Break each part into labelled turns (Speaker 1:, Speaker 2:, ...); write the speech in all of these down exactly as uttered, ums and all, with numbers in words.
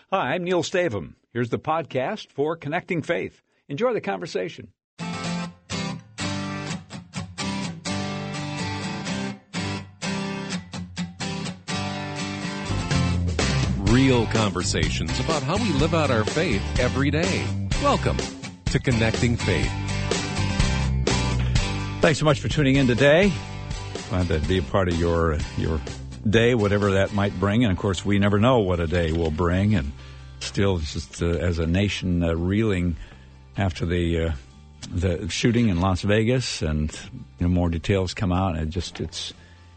Speaker 1: Hi, I'm Neil Stavum. Here's the podcast for Connecting Faith. Enjoy the conversation.
Speaker 2: Real conversations about how we live out our faith every day. Welcome to Connecting Faith.
Speaker 1: Thanks so much for tuning in today. Glad to be a part of your your day, whatever that might bring. And, of course, we never know what a day will bring. And still, just uh, as a nation uh, reeling after the uh, the shooting in Las Vegas, and you know, more details come out, and it just it's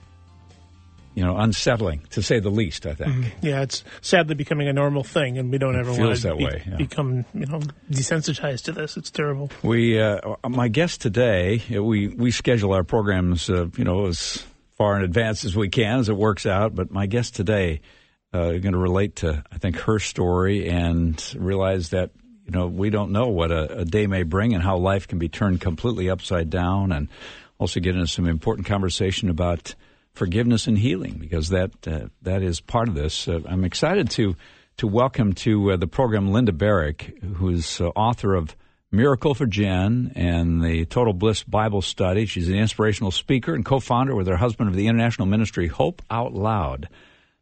Speaker 1: you know unsettling to say the least. I think.
Speaker 3: Mm-hmm. Yeah, it's sadly becoming a normal thing, and we don't
Speaker 1: it
Speaker 3: ever
Speaker 1: feels
Speaker 3: want to
Speaker 1: that
Speaker 3: be,
Speaker 1: way, yeah.
Speaker 3: become you know desensitized to this. It's terrible.
Speaker 1: We uh, my guest today, we we schedule our programs, uh, you know, as far in advance as we can, as it works out. But my guest today uh, is going to relate to, I think, her story and realize that, you know, we don't know what a, a day may bring and how life can be turned completely upside down, and also get into some important conversation about forgiveness and healing, because that uh, that is part of this. Uh, I'm excited to to welcome to uh, the program Linda Barrick, who's uh, author of Miracle for Jen and the Total Bliss Bible Study. She's an inspirational speaker and co-founder with her husband of the international ministry Hope Out Loud.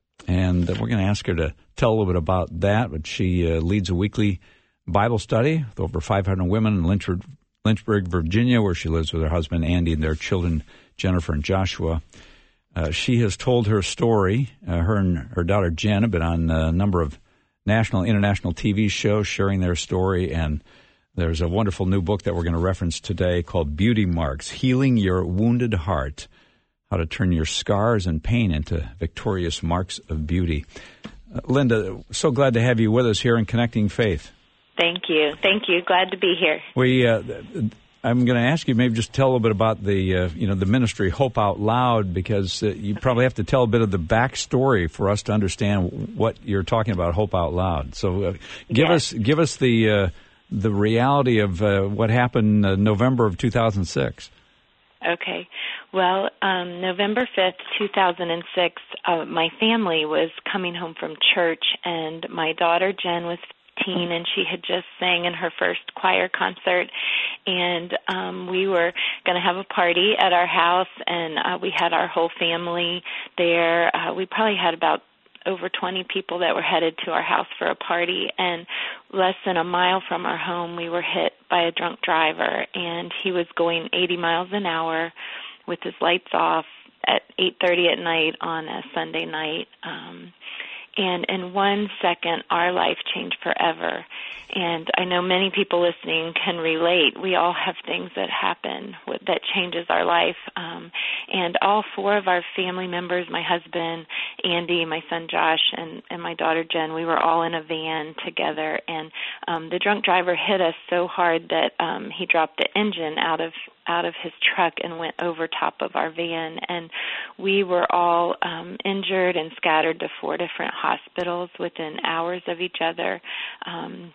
Speaker 1: And we're going to ask her to tell a little bit about that. But she uh, leads a weekly Bible study with over five hundred women in Lynchburg, Lynchburg, Virginia, where she lives with her husband Andy and their children Jennifer and Joshua. Uh, she has told her story. Uh, her and her daughter Jen have been on a number of national and international T V shows sharing their story, and there's a wonderful new book that we're going to reference today called Beauty Marks, Healing Your Wounded Heart, How to Turn Your Scars and Pain into Victorious Marks of Beauty. Uh, Linda, so glad to have you with us here in Connecting Faith.
Speaker 4: Thank you. Thank you. Glad to be here.
Speaker 1: We, uh, I'm going to ask you maybe just tell a little bit about the, uh, you know, the ministry Hope Out Loud, because uh, you probably have to tell a bit of the backstory for us to understand what you're talking about, Hope Out Loud. So uh, give
Speaker 4: yes.
Speaker 1: us give us the uh, the reality of uh, what happened uh, November of two thousand six.
Speaker 4: Okay. Well, um, November fifth, two thousand six, uh, my family was coming home from church, and my daughter Jen was fifteen, and she had just sang in her first choir concert, and um, we were going to have a party at our house, and uh, we had our whole family there. Uh, we probably had about over twenty people that were headed to our house for a party, and less than a mile from our home, we were hit by a drunk driver, and he was going eighty miles an hour with his lights off at eight thirty at night on a Sunday night. Um, and in one second, our life changed forever. And I know many people listening can relate. We all have things that happen with, that changes our life. Um, and all four of our family members, my husband, Andy, my son Josh, and, and my daughter Jen, we were all in a van together. And um, the drunk driver hit us so hard that um, he dropped the engine out of out of his truck and went over top of our van. And we were all um, injured and scattered to four different hospitals within hours of each other. Um,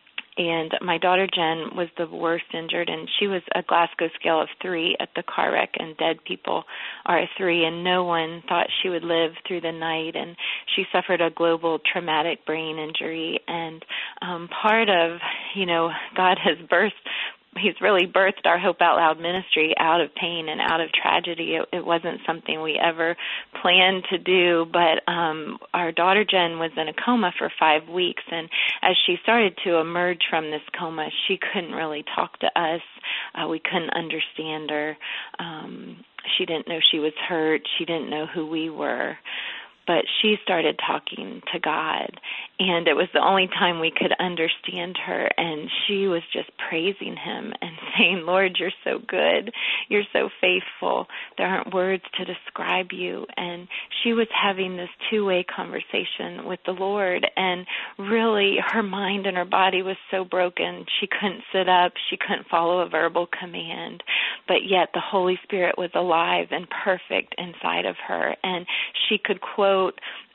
Speaker 4: And my daughter Jen was the worst injured, and she was a Glasgow scale of three at the car wreck, and dead people are a three, and no one thought she would live through the night. And she suffered a global traumatic brain injury. And um, part of, you know, God has birthed He's really birthed our Hope Out Loud ministry out of pain and out of tragedy. It, it wasn't something we ever planned to do, but um, our daughter Jen was in a coma for five weeks, and as she started to emerge from this coma, she couldn't really talk to us. Uh, we couldn't understand her. Um, she didn't know she was hurt. She didn't know who we were. But she started talking to God, and it was the only time we could understand her, and she was just praising Him and saying, Lord, you're so good. You're so faithful. There aren't words to describe you. And she was having this two-way conversation with the Lord, and really her mind and her body was so broken. She couldn't sit up. She couldn't follow a verbal command, but yet the Holy Spirit was alive and perfect inside of her, and she could quote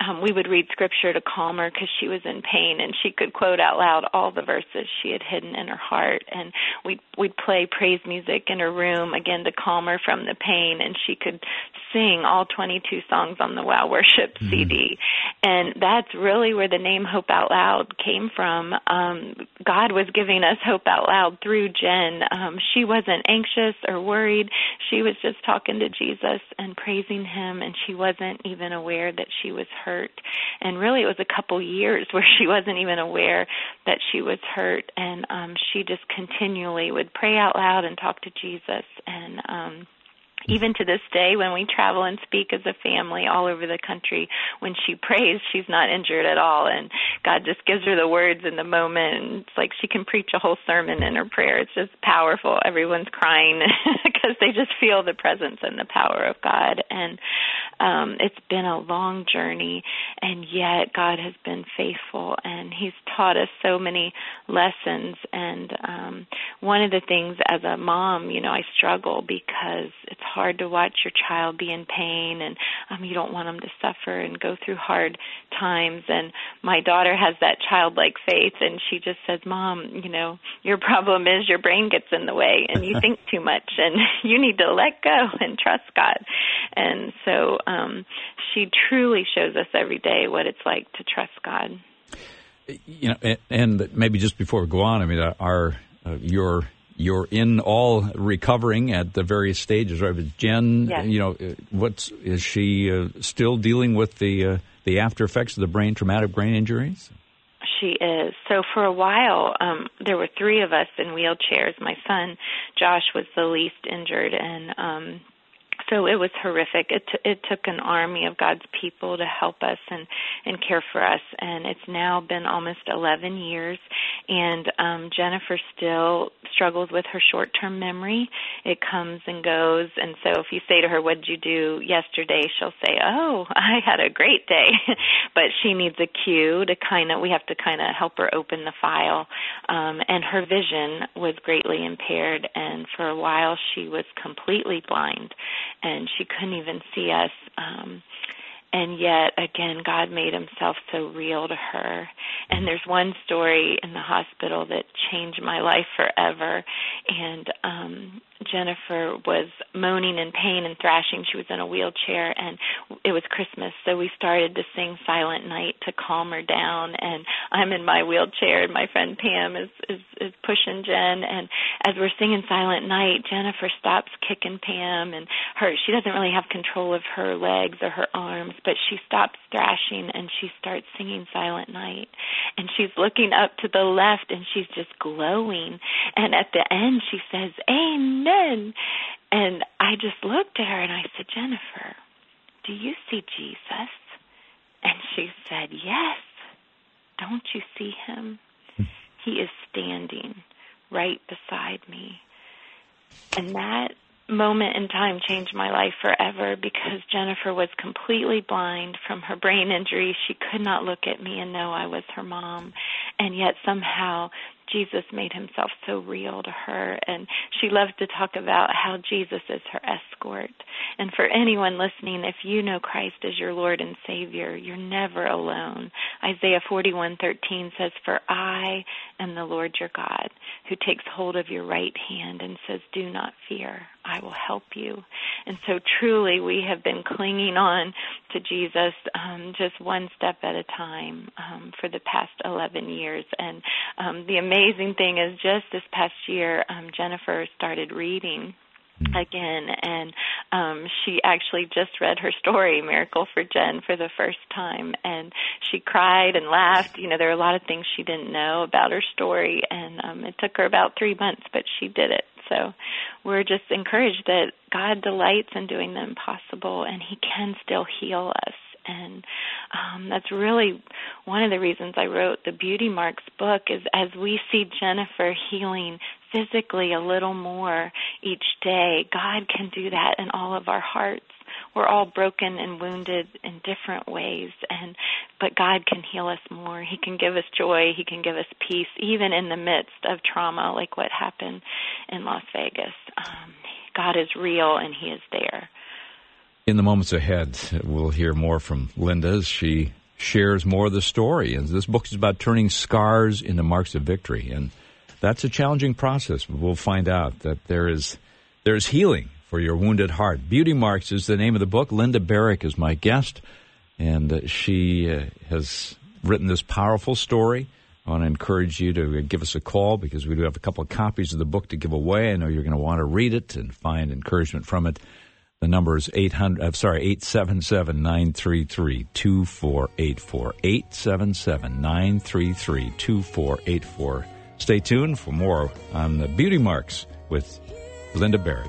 Speaker 4: um, we would read scripture to calm her because she was in pain, and she could quote out loud all the verses she had hidden in her heart. And we'd, we'd play praise music in her room, again, to calm her from the pain, and she could sing all twenty-two songs on the Wow Worship mm-hmm. C D. And that's really where the name Hope Out Loud came from. Um, God was giving us hope out loud through Jen. Um, she wasn't anxious or worried. She was just talking to Jesus and praising him, and she wasn't even aware that she was hurt. And really it was a couple years where she wasn't even aware that she was hurt, and um, she just continually would pray out loud and talk to Jesus. And um even to this day, when we travel and speak as a family all over the country, when she prays, she's not injured at all. And God just gives her the words in the moment. And it's like she can preach a whole sermon in her prayer. It's just powerful. Everyone's crying because they just feel the presence and the power of God. And um, it's been a long journey, and yet God has been faithful, and he's taught us so many lessons. And um, one of the things as a mom, you know, I struggle because it's hard to watch your child be in pain, and um, you don't want them to suffer and go through hard times. And my daughter has that childlike faith, and she just says, Mom, you know, your problem is your brain gets in the way and you think too much, and you need to let go and trust God. And so um, she truly shows us every day what it's like to trust God.
Speaker 1: You know, and, and maybe just before we go on, I mean, our uh, your You're in all recovering at the various stages, right? But Jen,
Speaker 4: yes.
Speaker 1: you know, what's is she uh, still dealing with the uh, the after effects of the brain traumatic brain injuries?
Speaker 4: She is. So for a while, um, there were three of us in wheelchairs. My son, Josh, was the least injured, and um, so it was horrific. It, t- it took an army of God's people to help us and, and care for us, and it's now been almost eleven years, and um, Jennifer still struggles with her short-term memory. It comes and goes, and so if you say to her, what did you do yesterday, she'll say, oh, I had a great day, but she needs a cue to kind of, we have to kind of help her open the file, um, and her vision was greatly impaired, and for a while she was completely blind, and she couldn't even see us. Um, and yet, again, God made himself so real to her. And there's one story in the hospital that changed my life forever. And um, Jennifer was moaning in pain and thrashing. She was in a wheelchair, and it was Christmas, so we started to sing Silent Night to calm her down. And I'm in my wheelchair, and my friend Pam is, is, is pushing Jen. And as we're singing Silent Night, Jennifer stops kicking Pam, and her she doesn't really have control of her legs or her arms, but she stops thrashing, and she starts singing Silent Night. And she's looking up to the left, and she's just glowing. And at the end, she says, Amen. And I just looked at her, and I said, Jennifer, do you see Jesus? And she said, yes. Don't you see him? He is standing right beside me. And that moment in time changed my life forever, because Jennifer was completely blind from her brain injury. She could not look at me and know I was her mom. And yet somehow Jesus made himself so real to her, and she loves to talk about how Jesus is her escort. And for anyone listening, if you know Christ as your Lord and Savior, you're never alone. Isaiah forty-one thirteen says, for I am the Lord your God, who takes hold of your right hand and says, do not fear, I will help you. And so truly we have been clinging on to Jesus um, just one step at a time um, for the past eleven years. And um, the amazing thing is, just this past year, um, Jennifer started reading again, and um, she actually just read her story, Miracle for Jen, for the first time, and she cried and laughed. You know, there are a lot of things she didn't know about her story, and um, it took her about three months, but she did it. So we're just encouraged that God delights in doing the impossible, and he can still heal us. And um, that's really one of the reasons I wrote the Beauty Marks book, is as we see Jennifer healing physically a little more each day, God can do that in all of our hearts. We're all broken and wounded in different ways, and but God can heal us more. He can give us joy. He can give us peace, even in the midst of trauma like what happened in Las Vegas. Um, God is real, and he is there.
Speaker 1: In the moments ahead, we'll hear more from Linda as she shares more of the story. And this book is about turning scars into marks of victory. And that's a challenging process, but we'll find out that there is there is healing for your wounded heart. Beauty Marks is the name of the book. Linda Barrick is my guest, and uh, she uh, has written this powerful story. I want to encourage you to give us a call because we do have a couple of copies of the book to give away. I know you're going to want to read it and find encouragement from it. The number is eight hundred. I'm sorry, eight seven seven, nine three three, two four eight four. eight seven seven, nine three three, two four eight four. Stay tuned for more on the Beauty Marks with Linda Barrick.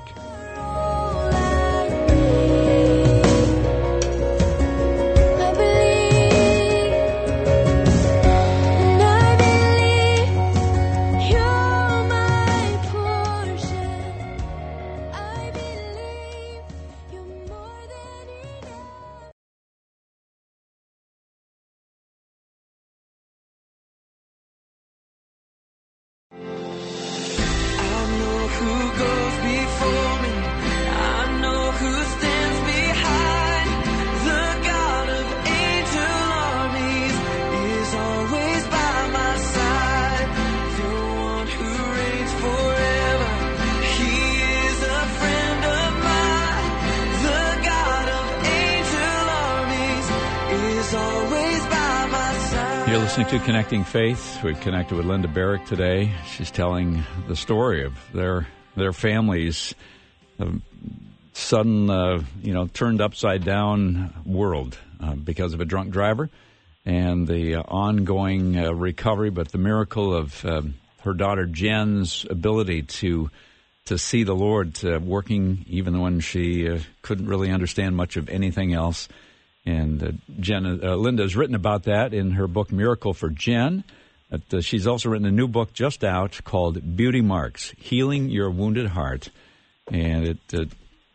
Speaker 1: You're listening to Connecting Faith. We've connected with Linda Barrick today. She's telling the story of their their family's uh, sudden, uh, you know, turned upside down world uh, because of a drunk driver, and the uh, ongoing uh, recovery, but the miracle of uh, her daughter Jen's ability to to see the Lord uh, working even when she uh, couldn't really understand much of anything else. And uh, Jen, uh, Linda has written about that in her book, Miracle for Jen. But, uh, she's also written a new book just out called Beauty Marks, Healing Your Wounded Heart. And it uh,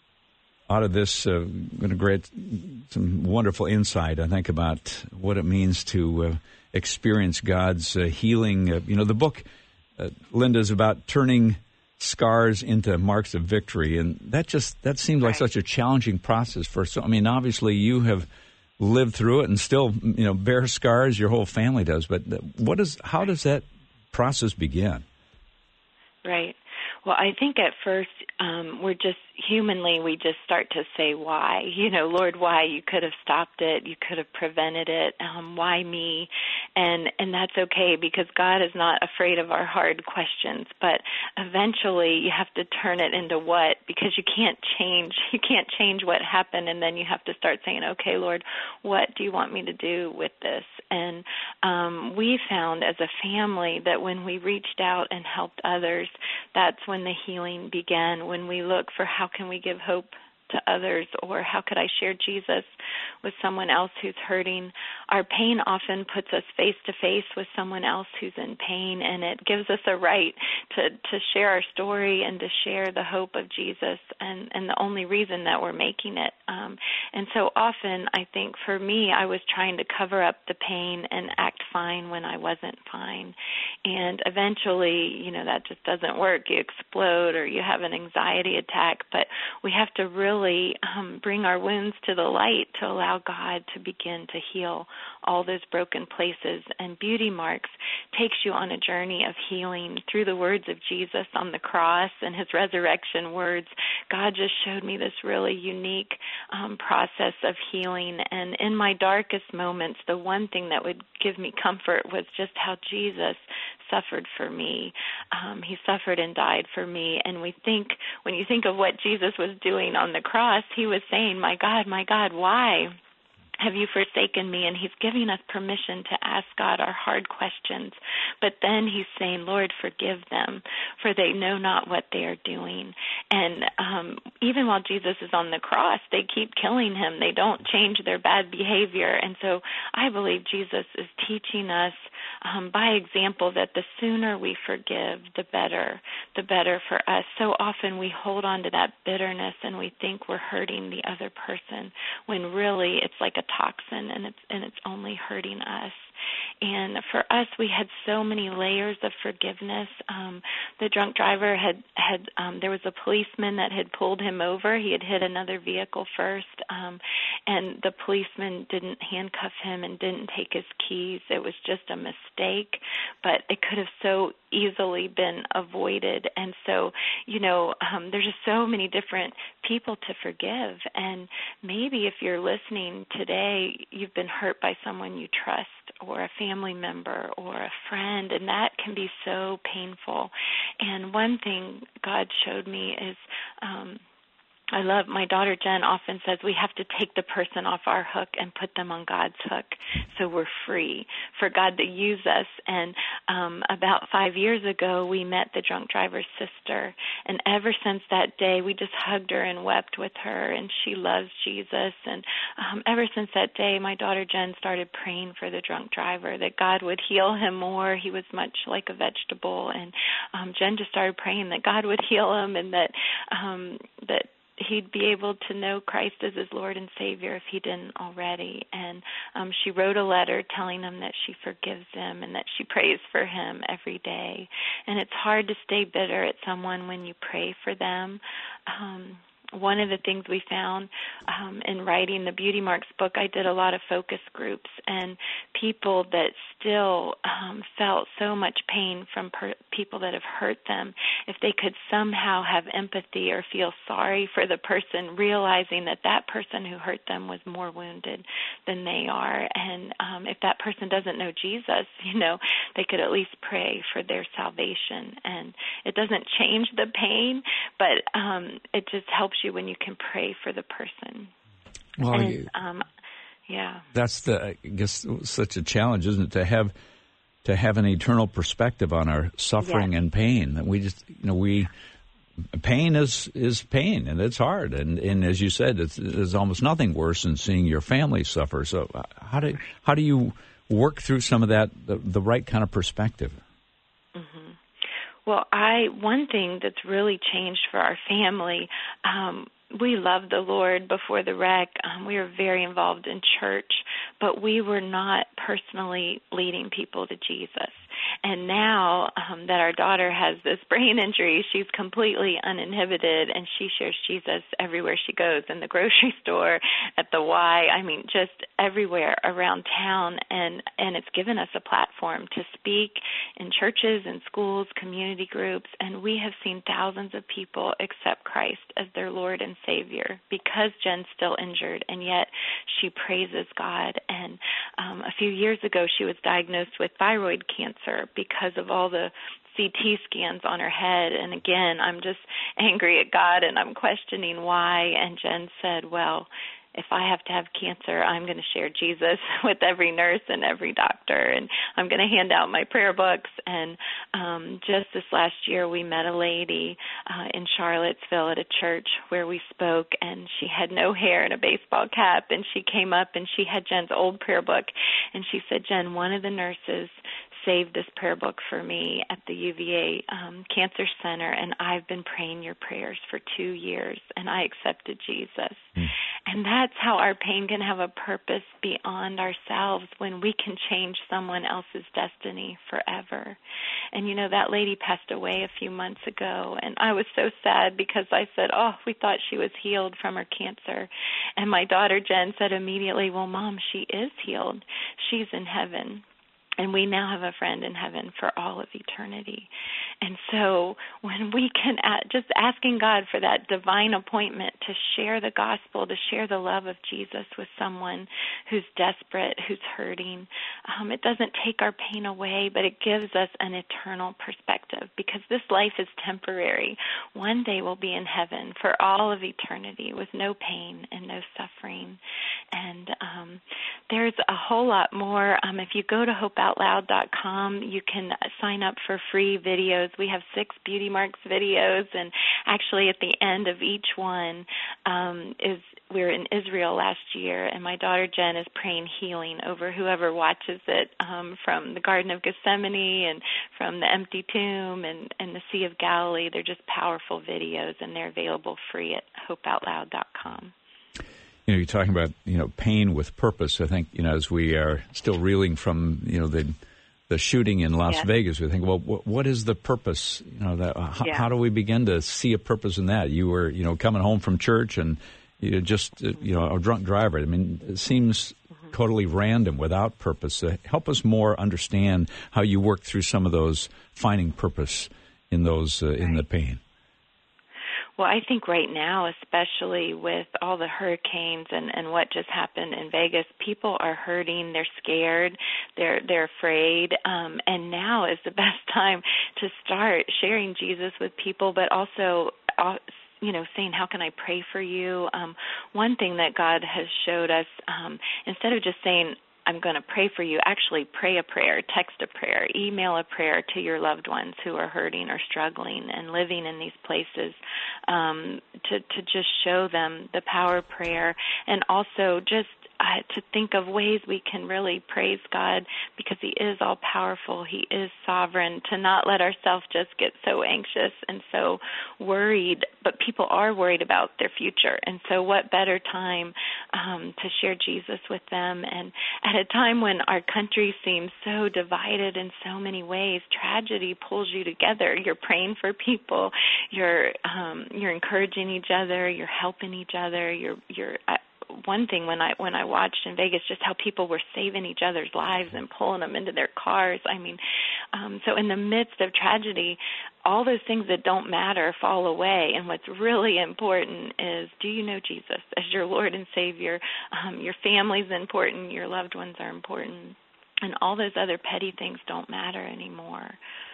Speaker 1: out of this, uh, going to create some wonderful insight, I think, about what it means to uh, experience God's uh, healing. Uh, you know, the book, uh, Linda, is about turning scars into marks of victory, and that just that seems like such a challenging process for so I mean obviously you have lived through it and still, you know, bear scars, your whole family does, but what is how does that process begin?
Speaker 4: Right. Well, I think at first um, we're just humanly, we just start to say, why? You know, Lord, why? You could have stopped it. You could have prevented it. Um, why me? And and that's okay because God is not afraid of our hard questions. But eventually you have to turn it into what? Because you can't change. You can't change what happened. And then you have to start saying, okay, Lord, what do you want me to do with this? And um, we found as a family that when we reached out and helped others, that's when the healing began, when we look for how can we give hope to others, or how could I share Jesus with someone else who's hurting. Our pain often puts us face to face with someone else who's in pain, and it gives us a right to, to share our story and to share the hope of Jesus, and, and the only reason that we're making it. Um, and so often, I think for me, I was trying to cover up the pain and act fine when I wasn't fine. And eventually, you know, that just doesn't work. You explode or you have an anxiety attack, but we have to really um, bring our wounds to the light to allow God to begin to heal all those broken places. And Beauty Marks takes you on a journey of healing through the words of Jesus on the cross and his resurrection words. God just showed me this really unique um, process of healing. And in my darkest moments, the one thing that would give me comfort was just how Jesus suffered for me. Um, he suffered and died for me. And we think, when you think of what Jesus was doing on the cross, he was saying, my God, my God, why have you forsaken me? And he's giving us permission to ask God our hard questions. But then he's saying, Lord, forgive them, for they know not what they are doing. And um, even while Jesus is on the cross, they keep killing him. They don't change their bad behavior. And so I believe Jesus is teaching us um, by example that the sooner we forgive, the better, the better for us. So often we hold on to that bitterness and we think we're hurting the other person, when really it's like a toxin, and it's and it's only hurting us. And for us, we had so many layers of forgiveness. Um, the drunk driver had, had um, there was a policeman that had pulled him over. He had hit another vehicle first. Um, and the policeman didn't handcuff him and didn't take his keys. It was just a mistake, but it could have so easily been avoided. And so, you know, um, there's just so many different people to forgive. And maybe if you're listening today, you've been hurt by someone you trust, or a family member, or a friend, and that can be so painful. And one thing God showed me is, um, I love, my daughter Jen often says we have to take the person off our hook and put them on God's hook so we're free for God to use us. And um, about five years ago, we met the drunk driver's sister. And ever since that day, we just hugged her and wept with her, and she loves Jesus. And um, ever since that day, my daughter Jen started praying for the drunk driver, that God would heal him more. He was much like a vegetable. And um, Jen just started praying that God would heal him, and that um, that he'd be able to know Christ as his Lord and Savior if he didn't already. And um, she wrote a letter telling him that she forgives him and that she prays for him every day. And it's hard to stay bitter at someone when you pray for them. Um, one of the things we found um, in writing the Beauty Marks book, I did a lot of focus groups, and people that still um, felt so much pain from per- people that have hurt them, if they could somehow have empathy or feel sorry for the person, realizing that that person who hurt them was more wounded than they are. And um, if that person doesn't know Jesus, you know, they could at least pray for their salvation. And it doesn't change the pain, but um, it just helps you when you can pray for the person.
Speaker 1: Well,
Speaker 4: and,
Speaker 1: you,
Speaker 4: um, yeah,
Speaker 1: that's the I guess such a challenge, isn't it, to have to have an eternal perspective on our suffering
Speaker 4: yes.
Speaker 1: and pain. That we just, you know, we pain is is pain, and it's hard, and and as you said, it's, there's almost nothing worse than seeing your family suffer. So how do how do you work through some of that, the, the right kind of perspective?
Speaker 4: Mm-hmm. Well, I one thing that's really changed for our family, um, we loved the Lord before the wreck. Um, we were very involved in church, but we were not personally leading people to Jesus. And now um, that our daughter has this brain injury, she's completely uninhibited, and she shares Jesus everywhere she goes, in the grocery store, at the Y, I mean, just everywhere around town. And, and it's given us a platform to speak in churches and schools, community groups, and we have seen thousands of people accept Christ as their Lord and Savior because Jen's still injured, and yet she praises God. And um, a few years ago, she was diagnosed with thyroid cancer because of all the C T scans on her head. And again, I'm just angry at God, and I'm questioning why. And Jen said, well, if I have to have cancer, I'm going to share Jesus with every nurse and every doctor, and I'm going to hand out my prayer books. And um, just this last year, we met a lady uh, in Charlottesville at a church where we spoke, and she had no hair and a baseball cap, and she came up, and she had Jen's old prayer book, and she said, Jen, one of the nurses saved this prayer book for me at the U V A um, Cancer Center, and I've been praying your prayers for two years, and I accepted Jesus. Mm. And that's how our pain can have a purpose beyond ourselves, when we can change someone else's destiny forever. And, you know, that lady passed away a few months ago, and I was so sad because I said, oh, we thought she was healed from her cancer. And my daughter Jen said immediately, well, Mom, she is healed. She's in heaven. And we now have a friend in heaven for all of eternity. And so when we can, just asking God for that divine appointment to share the gospel, to share the love of Jesus with someone who's desperate, who's hurting, um, it doesn't take our pain away, but it gives us an eternal perspective, because this life is temporary. One day we'll be in heaven for all of eternity with no pain and no suffering. And um, there's a whole lot more. Um, if you go to hope out loud dot com, you can sign up for free videos. We have six Beauty Marks videos, and actually at the end of each one um, is we were in Israel last year, and my daughter Jen is praying healing over whoever watches it, um, from the Garden of Gethsemane and from the empty tomb and, and the Sea of Galilee. They're just powerful videos, and they're available free at hope out loud dot com.
Speaker 1: You know, you're talking about, you know, pain with purpose. I think, you know, as we are still reeling from, you know, the the shooting in Las
Speaker 4: yes.
Speaker 1: Vegas, we think, well, what, what is the purpose? You know, that, uh,
Speaker 4: yeah.
Speaker 1: how do we begin to see a purpose in that? You were, you know, coming home from church, and you know, just, uh, you know, a drunk driver. I mean, it seems mm-hmm. totally random, without purpose. Uh, help us more understand how you work through some of those, finding purpose in those, uh, right. in the pain.
Speaker 4: Well, I think right now, especially with all the hurricanes and, and what just happened in Vegas, people are hurting. They're scared. They're they're afraid. Um, and now is the best time to start sharing Jesus with people, but also, uh, you know, saying, how can I pray for you? Um, one thing that God has showed us, um, instead of just saying, I'm going to pray for you, actually pray a prayer, text a prayer, email a prayer to your loved ones who are hurting or struggling and living in these places, um, to, to just show them the power of prayer, and also just uh, to think of ways we can really praise God, because He is all-powerful, He is sovereign, to not let ourselves just get so anxious and so worried, but people are worried about their future, and so what better time um, to share Jesus with them. And at a time when our country seems so divided in so many ways, tragedy pulls you together. You're praying for people, you're um, you're encouraging each other, you're helping each other, you're you're uh, one thing when I when I watched in Vegas, just how people were saving each other's lives and pulling them into their cars. I mean, um, so in the midst of tragedy, all those things that don't matter fall away. And what's really important is, do you know Jesus as your Lord and Savior? Um, your family's important. Your loved ones are important. And all those other petty things don't matter anymore.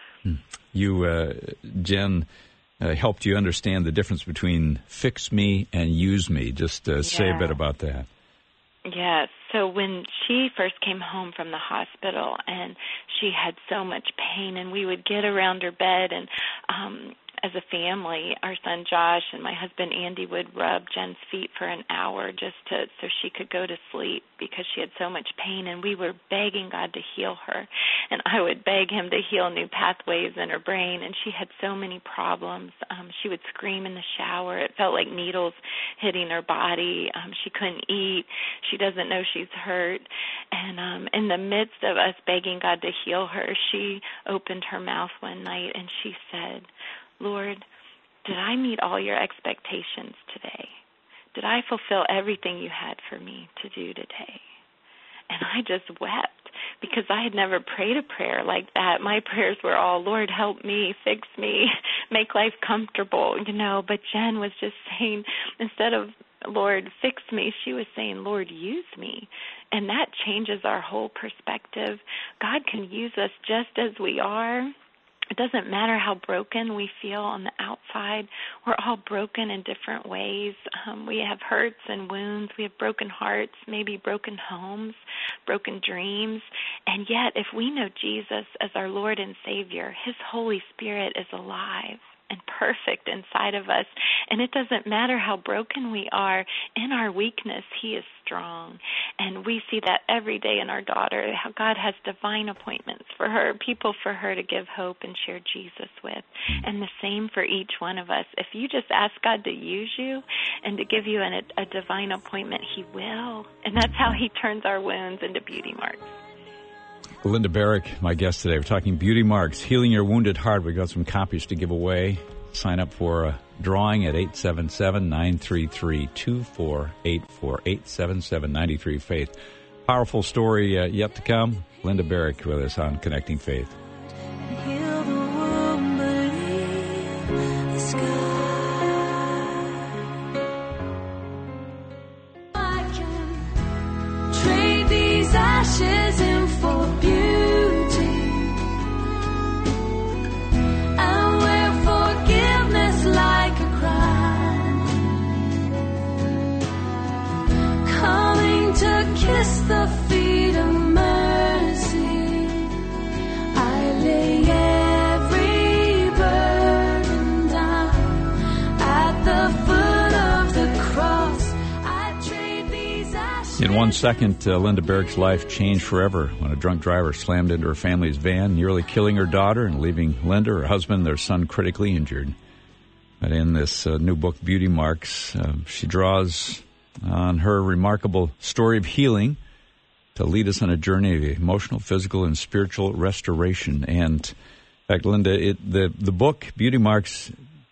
Speaker 1: You, uh, Jen, uh, helped you understand the difference between fix me and use me. Just uh, say
Speaker 4: yeah.
Speaker 1: a bit about that.
Speaker 4: Yes. So when she first came home from the hospital and she had so much pain, and we would get around her bed, and um, as a family, our son Josh and my husband Andy would rub Jen's feet for an hour just to so she could go to sleep, because she had so much pain, and we were begging God to heal her. And I would beg Him to heal new pathways in her brain, and she had so many problems. Um, she would scream in the shower. It felt like needles hitting her body. Um, she couldn't eat. She doesn't know she's hurt. And um, in the midst of us begging God to heal her, she opened her mouth one night and she said, Lord, did I meet all your expectations today? Did I fulfill everything you had for me to do today? And I just wept, because I had never prayed a prayer like that. My prayers were all, Lord, help me, fix me, make life comfortable, you know. But Jen was just saying, instead of, Lord, fix me, she was saying, Lord, use me. And that changes our whole perspective. God can use us just as we are. It doesn't matter how broken we feel on the outside. We're all broken in different ways. Um, we have hurts and wounds. We have broken hearts, maybe broken homes, broken dreams. And yet, if we know Jesus as our Lord and Savior, His Holy Spirit is alive and perfect inside of us. And it doesn't matter how broken we are. In our weakness, He is strong. And we see that every day in our daughter, how God has divine appointments for her, people for her to give hope and share Jesus with. And the same for each one of us. If you just ask God to use you and to give you an, a divine appointment, He will. And that's how He turns our wounds into beauty marks.
Speaker 1: Linda Barrick, my guest today. We're talking Beauty Marks, Healing Your Wounded Heart. We've got some copies to give away. Sign up for a drawing at eight seven seven, nine three three, two four eight four, eight seven seven, nine three, faith. Powerful story uh, yet to come. Linda Barrick with us on Connecting Faith.
Speaker 5: Heal the world, believe the sky. I can trade these ashes in for beauty. And wear forgiveness like a crime. Coming to kiss the feet of mercy. I lay every burden down at the foot of the cross. I trade these ashes.
Speaker 1: In one second, uh, Linda Barrick's life changed forever when a drunk driver slammed into her family's van, nearly killing her daughter and leaving Linda, her husband, and their son critically injured. But in this uh, new book, Beauty Marks, uh, she draws on her remarkable story of healing to lead us on a journey of emotional, physical, and spiritual restoration. And in fact, Linda, it, the, the book, Beauty Marks,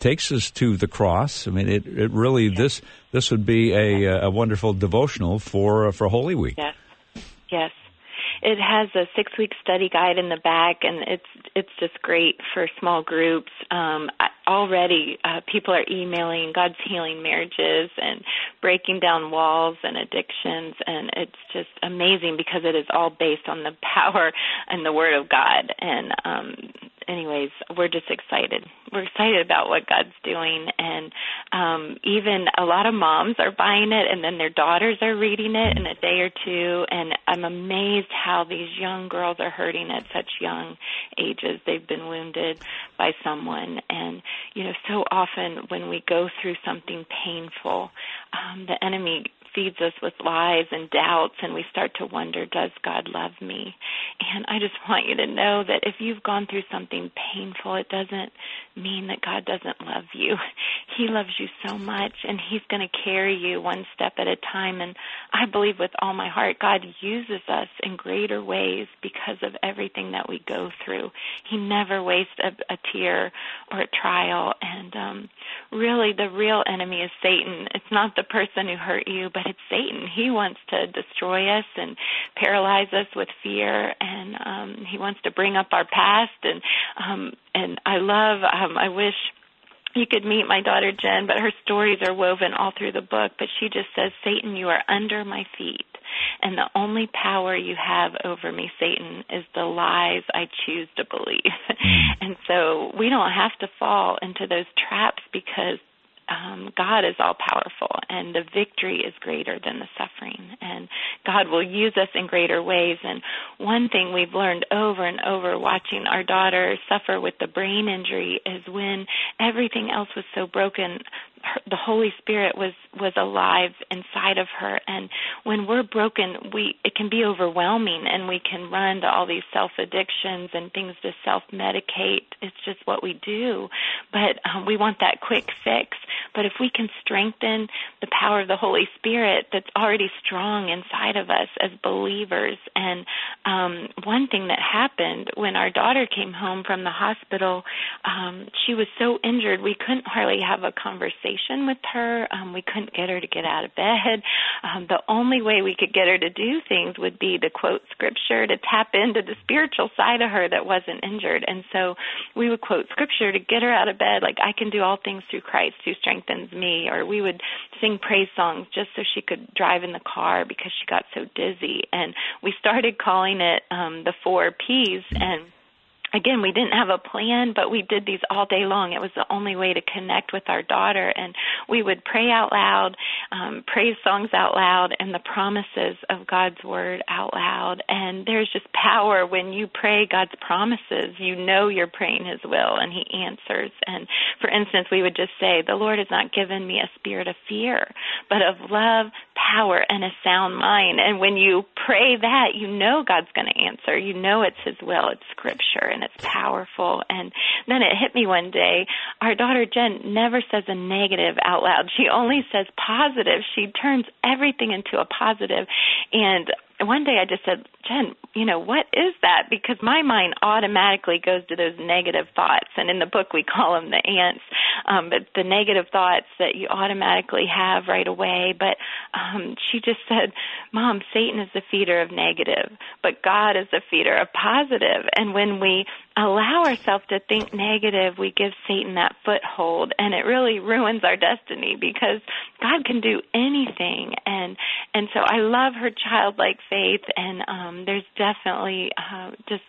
Speaker 1: takes us to the cross. I mean, it, it really,
Speaker 4: yes.
Speaker 1: this this would be a, a wonderful devotional for uh, for Holy Week.
Speaker 4: Yes, yes. It has a six-week study guide in the back, and it's it's just great for small groups. Um, already, uh, people are emailing God's healing marriages and breaking down walls and addictions, and it's just amazing because it is all based on the power and the Word of God. And um, anyways, we're just excited. We're excited about what God's doing, and um, even a lot of moms are buying it, and then their daughters are reading it in a day or two, and I'm amazed how these young girls are hurting at such young ages. They've been wounded by someone, and, you know, so often when we go through something painful, um, the enemy feeds us with lies and doubts, and we start to wonder, does God love me? And I just want you to know that if you've gone through something painful, it doesn't mean that God doesn't love you. He loves you so much, and he's going to carry you one step at a time. And I believe with all my heart, God uses us in greater ways because of everything that we go through. He never wastes a, a tear or a trial. And um, really, the real enemy is Satan. It's not the person who hurt you, but it's Satan. He wants to destroy us and paralyze us with fear, and um, he wants to bring up our past. And um, and I love, um, I wish you could meet my daughter Jen, but her stories are woven all through the book. But she just says, Satan, you are under my feet, and the only power you have over me, Satan, is the lies I choose to believe. And so we don't have to fall into those traps because Um, God is all-powerful, and the victory is greater than the suffering, and God will use us in greater ways. And one thing we've learned over and over watching our daughter suffer with the brain injury is when everything else was so broken, her, the Holy Spirit was, was alive inside of her. And when we're broken, we it can be overwhelming, and we can run to all these self-addictions and things to self-medicate. It's just what we do. But um, we want that quick fix. But if we can strengthen the power of the Holy Spirit that's already strong inside of us as believers. And um, one thing that happened when our daughter came home from the hospital, um, she was so injured we couldn't hardly have a conversation with her. Um, we couldn't get her to get out of bed. Um, the only way we could get her to do things would be to quote Scripture, to tap into the spiritual side of her that wasn't injured. And so we would quote Scripture to get her out of bed, like, I can do all things through Christ who strengthens me. Or we would sing praise songs just so she could drive in the car because she got so dizzy. And we started calling it um, the four P's. And again, we didn't have a plan, but we did these all day long. It was the only way to connect with our daughter. And we would pray out loud, um, praise songs out loud, and the promises of God's word out loud. And there's just power when you pray God's promises. You know you're praying his will, and he answers. And for instance, we would just say, the Lord has not given me a spirit of fear, but of love, power, and a sound mind. And when you pray that, you know God's going to answer. You know it's his will. It's Scripture, and it's powerful. And then it hit me one day. Our daughter Jen never says a negative out loud. She only says positive. She turns everything into a positive. And one day I just said, Jen, you know, what is that? Because my mind automatically goes to those negative thoughts. And in the book we call them the ants, um, but the negative thoughts that you automatically have right away. But um, she just said, Mom, Satan is the feeder of negative, but God is the feeder of positive. And when we allow ourselves to think negative, we give Satan that foothold, and it really ruins our destiny because God can do anything. And and so I love her childlike faith, and um, there's definitely uh, just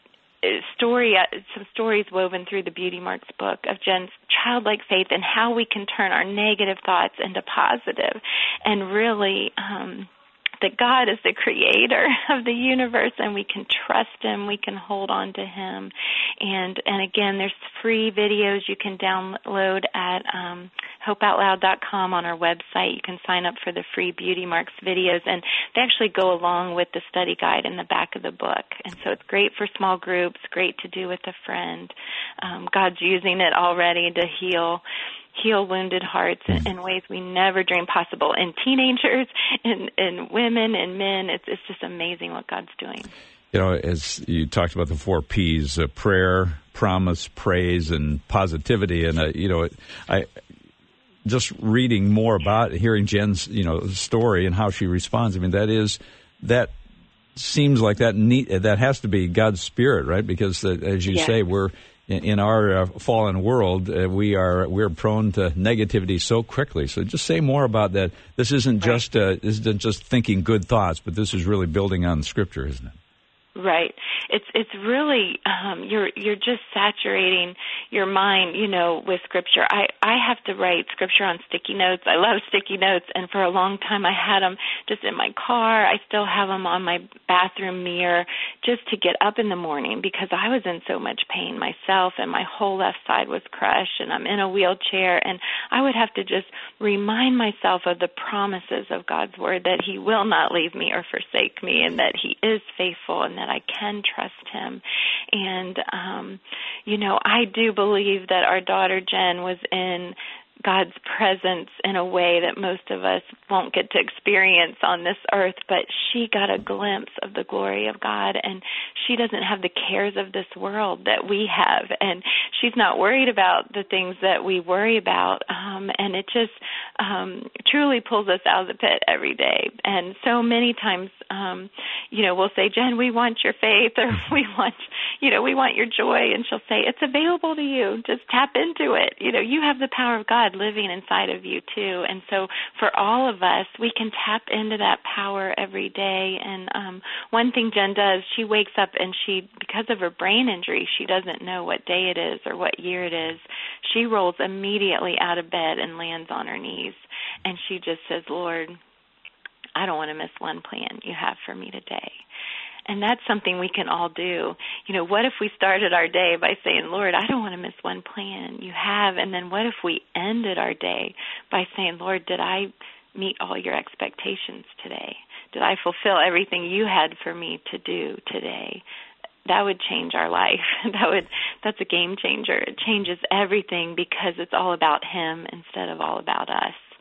Speaker 4: story, uh, some stories woven through the Beauty Marks book of Jen's childlike faith and how we can turn our negative thoughts into positive, and really um, that God is the creator of the universe, and we can trust him, we can hold on to him. And and again, there's free videos you can download at um, hope out loud dot com on our website. You can sign up for the free Beauty Marks videos, and they actually go along with the study guide in the back of the book. And so it's great for small groups, great to do with a friend. Um, God's using it already to heal heal wounded hearts in, in ways we never dreamed possible. In teenagers, in, in women, and men, it's, it's just amazing what God's doing.
Speaker 1: You know, as you talked about the four P's, uh, prayer, promise, praise, and positivity. And, uh, you know, I just reading more about, hearing Jen's, you know, story and how she responds, I mean, that is, that seems like that need, that has to be God's Spirit, right? Because, uh, as you
Speaker 4: yes.
Speaker 1: say, we're, in, in our uh, fallen world, uh, we are, we're prone to negativity so quickly. So just say more about that. This isn't
Speaker 4: right.
Speaker 1: just, uh, this isn't just thinking good thoughts, but this is really building on Scripture, isn't it?
Speaker 4: Right. It's it's really um, you're you're just saturating your mind, you know, with Scripture. I, I have to write Scripture on sticky notes. I love sticky notes, and for a long time I had them just in my car. I still have them on my bathroom mirror just to get up in the morning because I was in so much pain myself, and my whole left side was crushed, and I'm in a wheelchair, and I would have to just remind myself of the promises of God's Word that He will not leave me or forsake me, and that He is faithful, and that I can trust Him. And, um, you know, I do believe that our daughter Jen was in God's presence in a way that most of us won't get to experience on this earth, but she got a glimpse of the glory of God, and she doesn't have the cares of this world that we have, and she's not worried about the things that we worry about, um, and it just um, truly pulls us out of the pit every day. And so many times, um, you know, we'll say, Jen, we want your faith, or we want, you know, we want your joy, and she'll say, it's available to you. Just tap into it. You know, you have the power of God living inside of you too. And so for all of us, we can tap into that power every day. And um, one thing Jen does, she wakes up and she, because of her brain injury, she doesn't know what day it is or what year it is. She rolls immediately out of bed and lands on her knees. And she just says, Lord, I don't want to miss one plan you have for me today. And that's something we can all do. You know, what if we started our day by saying, Lord, I don't want to miss one plan you have. And then what if we ended our day by saying, Lord, did I meet all your expectations today? Did I fulfill everything you had for me to do today? That would change our life. That would, that's a game changer. It changes everything because it's all about Him instead of all about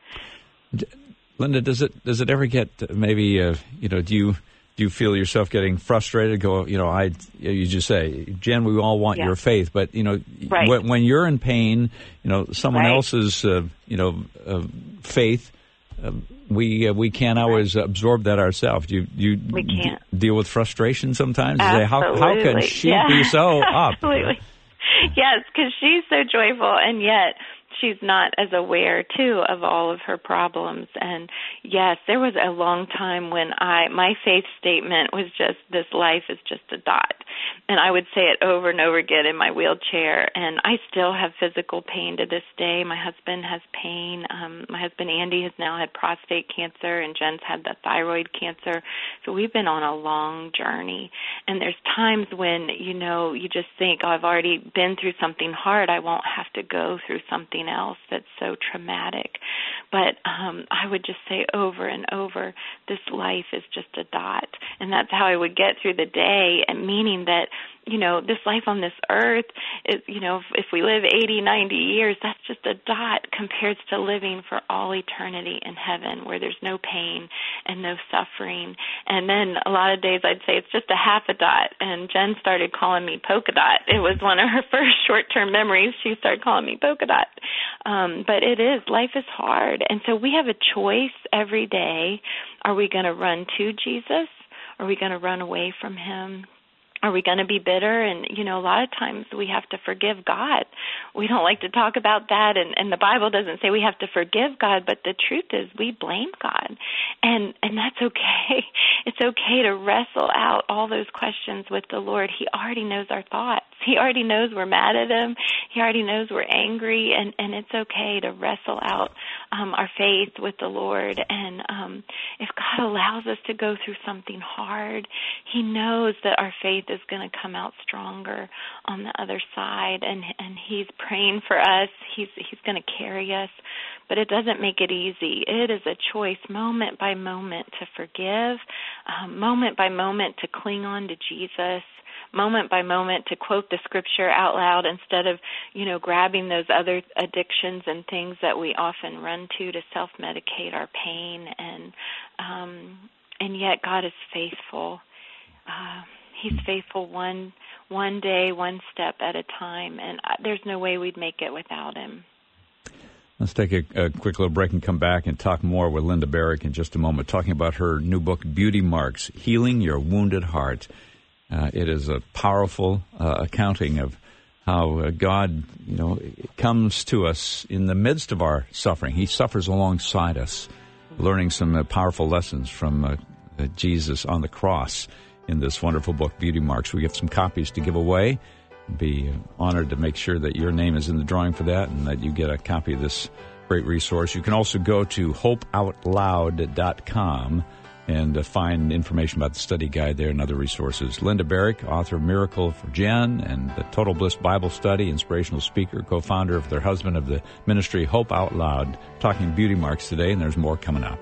Speaker 4: us.
Speaker 1: Linda, does it does it ever get maybe, uh, you know, do you... Do you feel yourself getting frustrated? Go, you know, I, you just say, Jen, we all want yeah. your faith, but you know,
Speaker 4: right.
Speaker 1: when, when you're in pain, you know, someone
Speaker 4: right.
Speaker 1: else's, uh, you know, uh, faith, uh, we uh, we can't always right. absorb that ourselves. You you
Speaker 4: we can't.
Speaker 1: D- deal with frustration sometimes.
Speaker 4: Absolutely.
Speaker 1: Say, how how can she
Speaker 4: yeah.
Speaker 1: be so up?
Speaker 4: Absolutely. Yes, because she's so joyful, and yet she's not as aware, too, of all of her problems. And, yes, there was a long time when I my faith statement was just, this life is just a dot. And I would say it over and over again in my wheelchair. And I still have physical pain to this day. My husband has pain. Um, my husband, Andy, has now had prostate cancer, and Jen's had the thyroid cancer. So we've been on a long journey. And there's times when, you know, you just think, oh, I've already been through something hard. I won't have to go through something else that's so traumatic. But um, I would just say over and over, this life is just a dot. And that's how I would get through the day, and meaning that, you know, this life on this earth is, you know, if, if we live eighty, ninety years, that's just a dot compared to living for all eternity in heaven, where there's no pain and no suffering. And then a lot of days I'd say it's just a half a dot. And Jen started calling me polka dot. It was one of her first short-term memories. She started calling me polka dot. Um, but it is, life is hard. And so we have a choice every day. Are we going to run to Jesus? Are we going to run away from Him? Are we going to be bitter? And, you know, a lot of times we have to forgive God. We don't like to talk about that, and, and the Bible doesn't say we have to forgive God, but the truth is we blame God. And and that's okay. It's okay to wrestle out all those questions with the Lord. He already knows our thoughts. He already knows we're mad at Him. He already knows we're angry, and, and it's okay to wrestle out um, our faith with the Lord. And um, if God allows us to go through something hard, He knows that our faith is going to come out stronger on the other side, and and He's praying for us. He's He's going to carry us, but it doesn't make it easy. It is a choice, moment by moment, to forgive, um, moment by moment to cling on to Jesus, moment by moment to quote the Scripture out loud instead of, you know, grabbing those other addictions and things that we often run to to self-medicate our pain. And um, and yet God is faithful. Uh, He's faithful one one day, one step at a time, and there's no way we'd make it without him.
Speaker 1: Let's take a, a quick little break and come back and talk more with Linda Barrick in just a moment, talking about her new book, Beauty Marks, Healing Your Wounded Heart. Uh, it is a powerful uh, accounting of how uh, God, you know, comes to us in the midst of our suffering. He suffers alongside us, learning some uh, powerful lessons from uh, uh, Jesus on the cross in this wonderful book, Beauty Marks. We have some copies to give away. Be honored to make sure that your name is in the drawing for that and that you get a copy of this great resource. You can also go to hope out loud dot com and uh, find information about the study guide there and other resources. Linda Barrick, author of Miracle for Jen and the Total Bliss Bible Study, inspirational speaker, co-founder of their husband of the ministry Hope Out Loud, talking Beauty Marks today, and there's more coming up.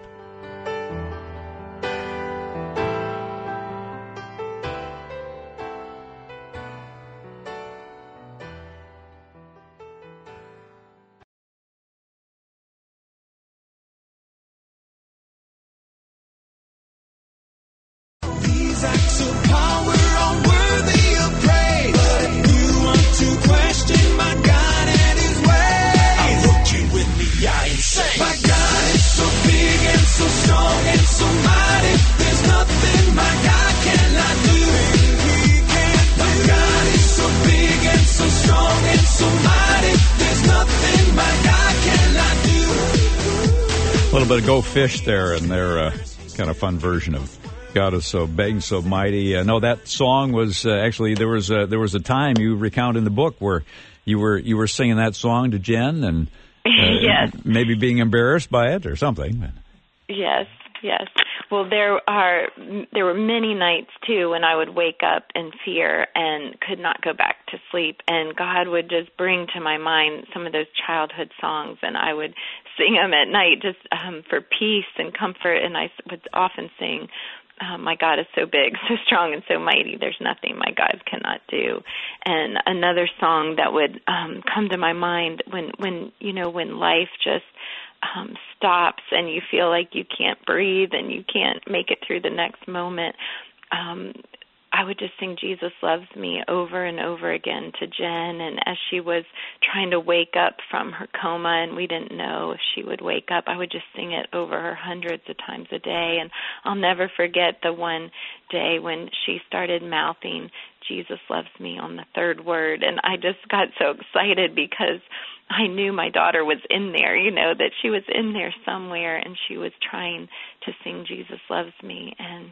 Speaker 1: A little bit of Go Fish there, and their uh, kind of fun version of God is so big, so mighty. I uh, know that song was uh, actually there was a, there was a time you recount in the book where you were you were singing that song to Jen and uh,
Speaker 4: yes.
Speaker 1: maybe being embarrassed by it or something.
Speaker 4: Yes, yes. Well, there are there were many nights too when I would wake up in fear and could not go back to sleep, and God would just bring to my mind some of those childhood songs, and I would sing them at night just um, for peace and comfort. And I would often sing, uh, "My God is so big, so strong, and so mighty. There's nothing my God cannot do." And another song that would um, come to my mind when, when you know, when life just Um, stops and you feel like you can't breathe and you can't make it through the next moment, um, I would just sing Jesus Loves Me over and over again to Jen. And as she was trying to wake up from her coma and we didn't know if she would wake up, I would just sing it over her hundreds of times a day. And I'll never forget the one day when she started mouthing Jesus Loves Me on the third word. And I just got so excited because I knew my daughter was in there, you know, that she was in there somewhere and she was trying to sing Jesus Loves Me. And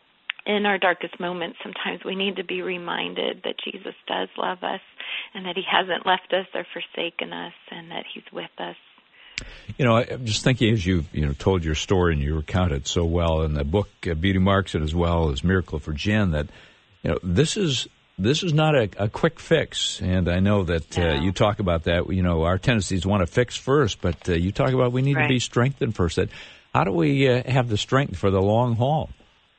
Speaker 4: in our darkest moments, sometimes we need to be reminded that Jesus does love us and that he hasn't left us or forsaken us and that he's with us.
Speaker 1: You know, I'm just thinking as you've, you know, told your story and you recount it so well in the book, uh, Beauty Marks, and as well as Miracle for Jen, that, you know, this is this is not a, a quick fix. And I know that
Speaker 4: no.
Speaker 1: uh, you talk about that. You know, our tendencies want to fix first, but uh, you talk about we need
Speaker 4: right.
Speaker 1: to be strengthened first. That how do we uh, have the strength for the long haul?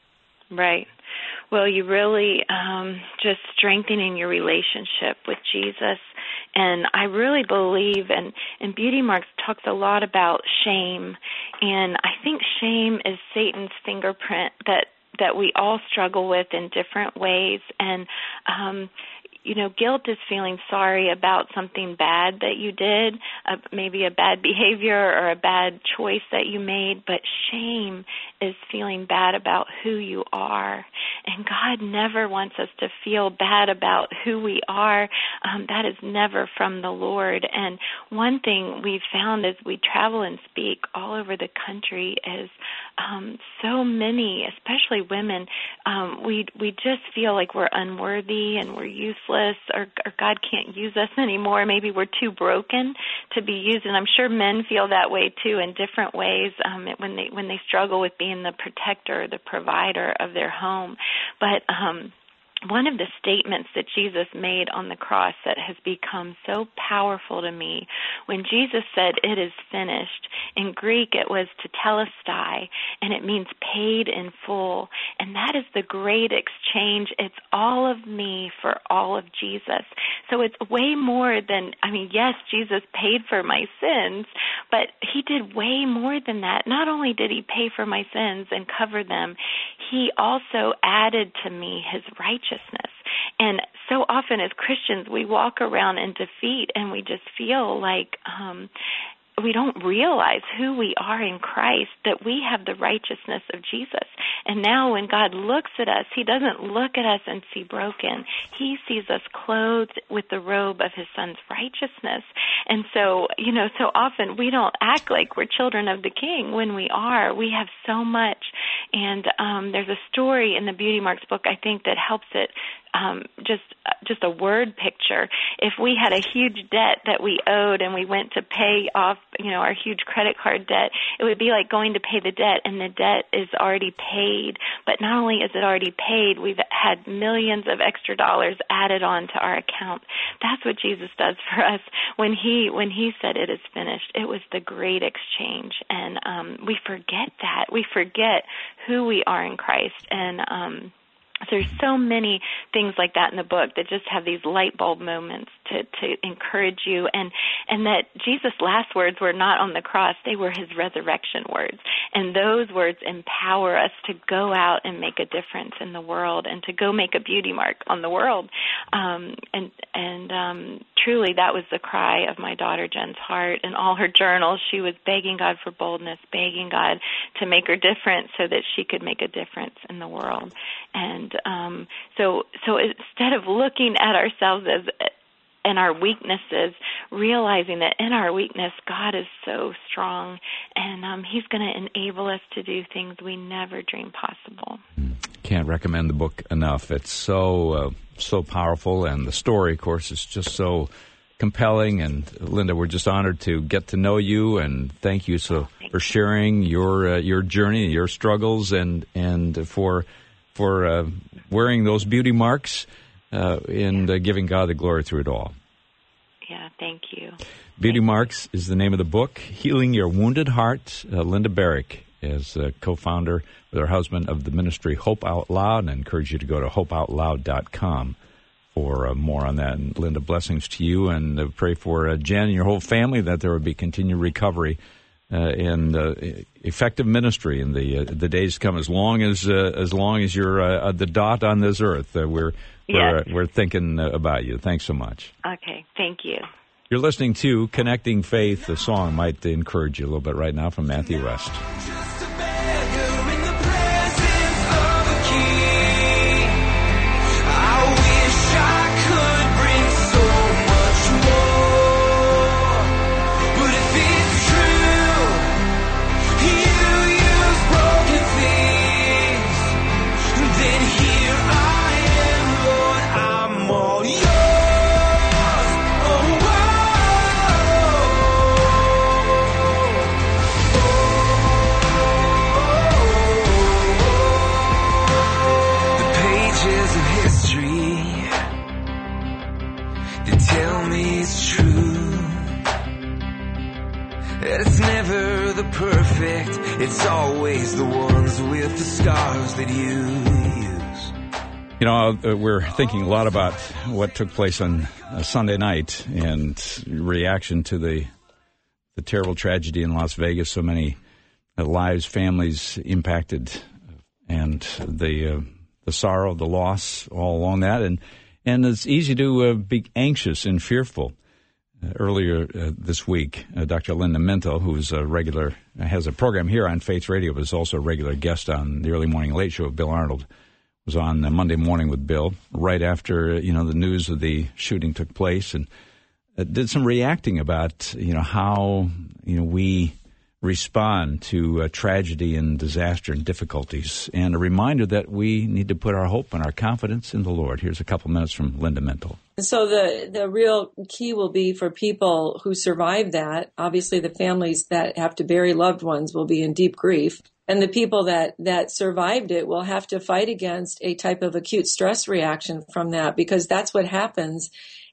Speaker 4: Right. Well, you really um, just strengthening your relationship with Jesus. And I really believe, and, and Beauty Marks talks a lot about shame. And I think shame is Satan's fingerprint that, that we all struggle with in different ways. And, um, you know, guilt is feeling sorry about something bad that you did, uh, maybe a bad behavior or a bad choice that you made, but shame is feeling bad about who you are. And God never wants us to feel bad about who we are. Um, that is never from the Lord. And one thing we've found as we travel and speak all over the country is um, so many, especially women, um, we we just feel like we're unworthy and we're useless, or, or God can't use us anymore. Maybe we're too broken to be used. And I'm sure men feel that way too in different ways um, when they when they struggle with being the protector, the provider of their home. But um, one of the statements that Jesus made on the cross that has become so powerful to me, when Jesus said, "It is finished," in Greek it was tetelestai, and it means paid in full. And that is the great exchange. It's all of me for all of Jesus. So it's way more than, I mean, yes, Jesus paid for my sins, but he did way more than that. Not only did he pay for my sins and cover them, he also added to me his righteousness. And so often as Christians, we walk around in defeat and we just feel like um, we don't realize who we are in Christ, that we have the righteousness of Jesus. And now when God looks at us, he doesn't look at us and see broken. He sees us clothed with the robe of his son's righteousness. And so, you know, so often we don't act like we're children of the King when we are. We have so much. And um, there's a story in the Beauty Marks book, I think, that helps it. Um, just just a word picture. If we had a huge debt that we owed and we went to pay off, you know, our huge credit card debt, it would be like going to pay the debt, and the debt is already paid. But not only is it already paid, we've had millions of extra dollars added on to our account. That's what Jesus does for us. When he when he said it is finished, it was the great exchange, and um, we forget that. We forget who we are in Christ, and um, there's so many things like that in the book that just have these light bulb moments to, to encourage you, and, and that Jesus' last words were not on the cross, they were his resurrection words. And those words empower us to go out and make a difference in the world and to go make a beauty mark on the world. Um, and and um, truly that was the cry of my daughter Jen's heart. In all her journals, she was begging God for boldness, begging God to make her different so that she could make a difference in the world. And um, so, so instead of looking at ourselves as and our weaknesses, realizing that in our weakness, God is so strong, and um, he's going to enable us to do things we never dreamed possible.
Speaker 1: Can't recommend the book enough. It's so uh, so powerful, and the story, of course, is just so compelling. And Linda, we're just honored to get to know you, and thank you so
Speaker 4: thank
Speaker 1: for sharing your uh, your journey, your struggles, and and for for uh, wearing those beauty marks uh, and uh, giving God the glory through it all.
Speaker 4: Yeah, thank you.
Speaker 1: Beauty
Speaker 4: thank
Speaker 1: Marks you. Is the name of the book. Healing Your Wounded Heart. Uh, Linda Barrick is a co-founder with her husband of the ministry Hope Out Loud, and I encourage you to go to hope out loud dot com for uh, more on that. And Linda, blessings to you, and uh, pray for uh, Jen and your whole family that there would be continued recovery uh, and uh, effective ministry in the uh, the days to come. As long as uh, as long as you're uh, the dot on this earth, uh, we're we're
Speaker 4: yes.
Speaker 1: uh, we're thinking uh, about you. Thanks so much.
Speaker 4: Okay, thank you.
Speaker 1: You're listening to Connecting Faith. The song might encourage you a little bit right now from Matthew West.
Speaker 6: Perfect. It's always the ones with the scars that you use.
Speaker 1: You know, uh, we're thinking a lot about what took place on uh, Sunday night and reaction to the the terrible tragedy in Las Vegas. So many uh, lives, families impacted, and the uh, the sorrow, the loss, all along that. And and it's easy to uh, be anxious and fearful. Uh, earlier uh, this week, uh, Doctor Linda Minto, who's a regular, has a program here on Faith Radio, but is also a regular guest on the Early Morning Late Show with Bill Arnold, was on uh, Monday Morning with Bill right after, you know, the news of the shooting took place, and uh, did some reacting about, you know, how, you know, we respond to uh, tragedy and disaster and difficulties, and a reminder that we need to put our hope and our confidence in the Lord. Here's a couple minutes from Linda Minto.
Speaker 7: So the, the real key will be for people who survive that. Obviously, the families that have to bury loved ones will be in deep grief. And the people that, that survived it will have to fight against a type of acute stress reaction from that, because that's what happens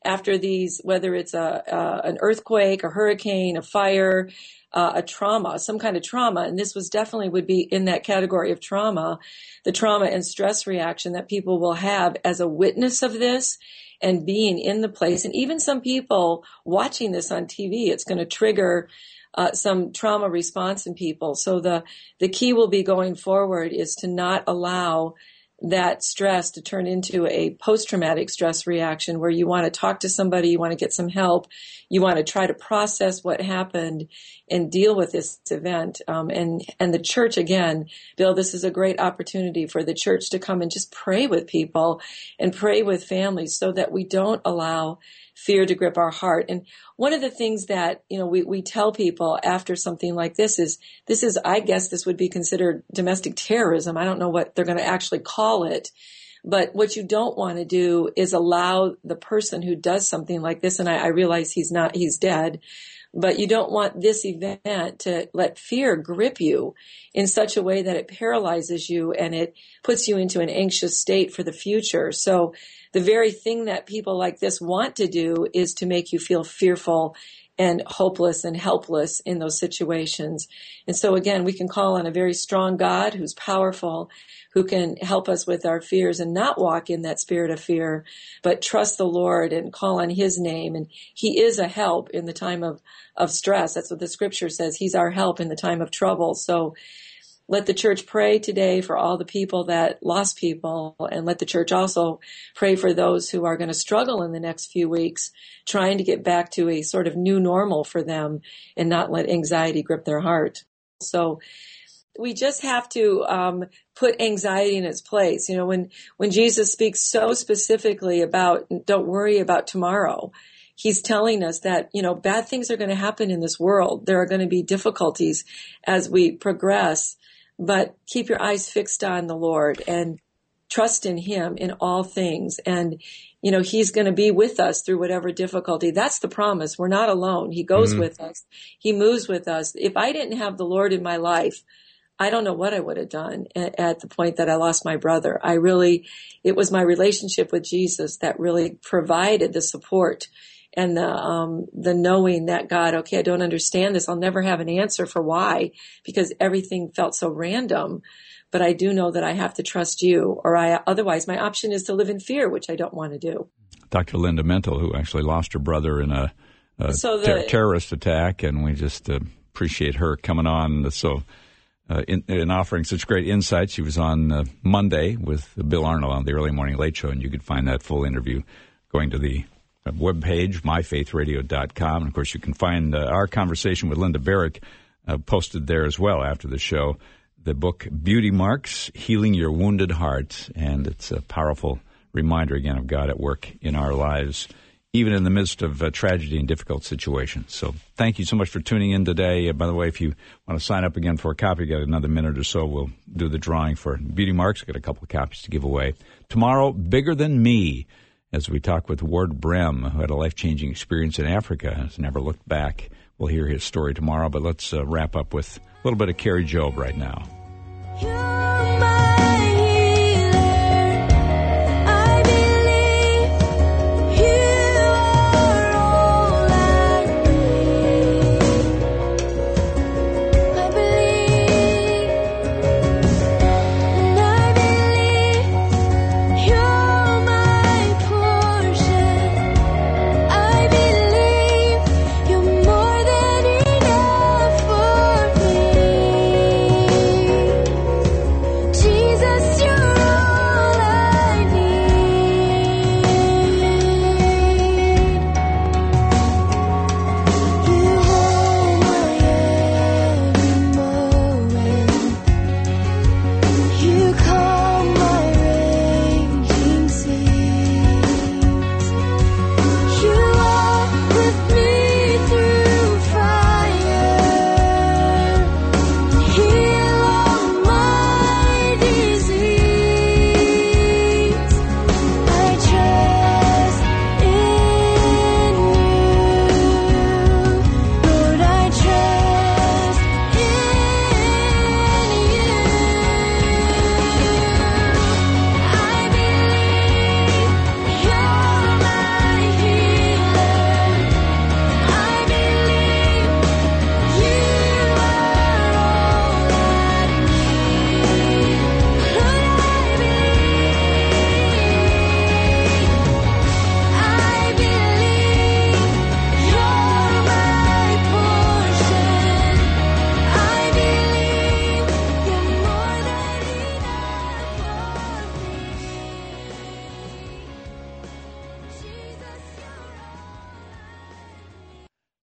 Speaker 7: after these, whether it's a, a an earthquake, a hurricane, a fire, uh, a trauma, some kind of trauma, and this was definitely would be in that category of trauma, the trauma and stress reaction that people will have as a witness of this and being in the place. And even some people watching this on T V, it's going to trigger uh, some trauma response in people. So the, the key will be going forward is to not allow that stress to turn into a post-traumatic stress reaction where you want to talk to somebody, you want to get some help, you want to try to process what happened and deal with this event. Um, and, and the church, again, Bill, this is a great opportunity for the church to come and just pray with people and pray with families so that we don't allow fear to grip our heart. And one of the things that, you know, we, we tell people after something like this is, this is, I guess this would be considered domestic terrorism. I don't know what they're going to actually call it. But what you don't want to do is allow the person who does something like this, and I, I realize he's not, he's dead, but you don't want this event to let fear grip you in such a way that it paralyzes you and it puts you into an anxious state for the future. So the very thing that people like this want to do is to make you feel fearful and hopeless and helpless in those situations. And so again, we can call on a very strong God who's powerful, who can help us with our fears and not walk in that spirit of fear, but trust the Lord and call on his name. And he is a help in the time of, of stress. That's what the scripture says. He's our help in the time of trouble. So let the church pray today for all the people that lost people, and let the church also pray for those who are going to struggle in the next few weeks, trying to get back to a sort of new normal for them and not let anxiety grip their heart. So we just have to um, put anxiety in its place. You know, when, when Jesus speaks so specifically about don't worry about tomorrow, he's telling us that, you know, bad things are going to happen in this world. There are going to be difficulties as we progress. But keep your eyes fixed on the Lord and trust in him in all things. And, you know, he's going to be with us through whatever difficulty. That's the promise. We're not alone. He goes mm-hmm. with us. He moves with us. If I didn't have the Lord in my life, I don't know what I would have done at, at the point that I lost my brother. I really, it was my relationship with Jesus that really provided the support and the um the knowing that God, okay, I don't understand this. I'll never have an answer for why, because everything felt so random. But I do know that I have to trust you, or I otherwise my option is to live in fear, which I don't want to do.
Speaker 1: Doctor Linda Mental, who actually lost her brother in a, a
Speaker 7: so the,
Speaker 1: ter- terrorist attack, and we just uh, appreciate her coming on. So. Uh, in, in offering such great insights. She was on uh, Monday with Bill Arnold on the Early Morning Late Show, and you could find that full interview going to the webpage, my faith radio dot com. And, of course, you can find uh, our conversation with Linda Barrick uh, posted there as well after the show. The book, Beauty Marks, Healing Your Wounded Heart. And it's a powerful reminder, again, of God at work in our lives, even in the midst of uh, tragedy and difficult situations. So thank you so much for tuning in today. Uh, by the way, if you want to sign up again for a copy, got another minute or so, we'll do the drawing for Beauty Marks. We've got a couple of copies to give away. Tomorrow, Bigger Than Me, as we talk with Ward Brem, who had a life-changing experience in Africa, has never looked back. We'll hear his story tomorrow, but let's uh, wrap up with a little bit of Carrie Job right now.
Speaker 5: You're my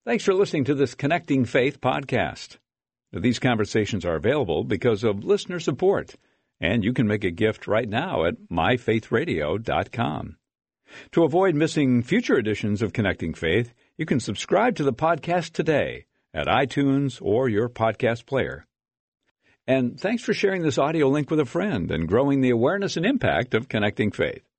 Speaker 1: Thanks for listening to this Connecting Faith podcast. These conversations are available because of listener support, and you can make a gift right now at my faith radio dot com. To avoid missing future editions of Connecting Faith, you can subscribe to the podcast today at iTunes or your podcast player. And thanks for sharing this audio link with a friend and growing the awareness and impact of Connecting Faith.